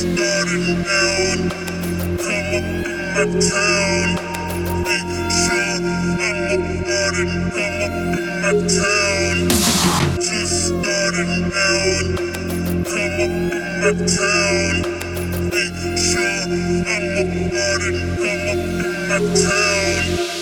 starting down. Come up in my town. Make sure I'm about it. Come up in my town. Just starting down. Come up in my town. Make sure I'm about it. Come up in my town.